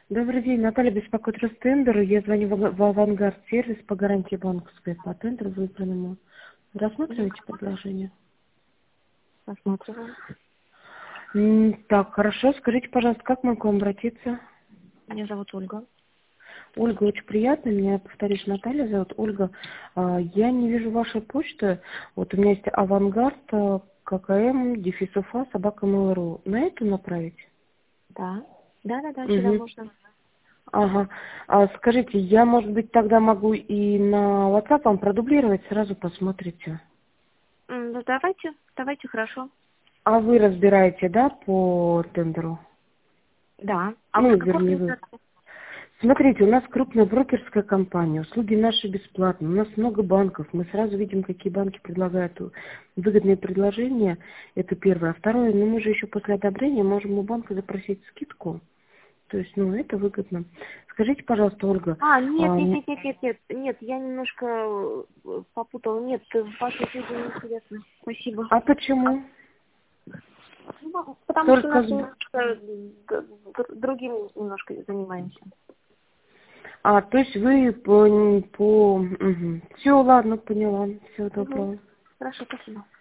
Добрый день, Наталья беспокоит Ростендер. Я звоню в Авангард сервис по гарантии банковской по тендеру выбранному. Рассматриваете предложение? Посмотрим. Так, хорошо. Скажите, пожалуйста, как могу к вам обратиться? Меня зовут Ольга. Ольга, очень приятно. Меня, повторюсь, Наталья зовут. Ольга, я не вижу вашей почты. Вот у меня есть Авангард, ККМ, ДефисУФА, собака Mail.ru. На эту направить? Да. Да, сюда Угу. можно. Ага. Скажите, я, может быть, тогда могу и на WhatsApp вам продублировать, сразу посмотрите. Ну, давайте, хорошо. А вы разбираете, да, по тендеру? Да. А вы с Ну, какой вернее, вы. организации? Смотрите, у нас крупная брокерская компания, услуги наши бесплатные, у нас много банков, мы сразу видим, какие банки предлагают выгодные предложения, это первое. А второе, ну мы же еще после одобрения можем у банка запросить скидку, то есть, ну, это выгодно. Скажите, пожалуйста, Ольга, Нет, я немножко попутала. Нет, ваши услуги неинтересны. Спасибо. а почему? Ну, потому что у Только нас немножко другим немножко занимаемся. То есть вы по... Все, ладно, поняла, все, Угу. добро. Хорошо, спасибо.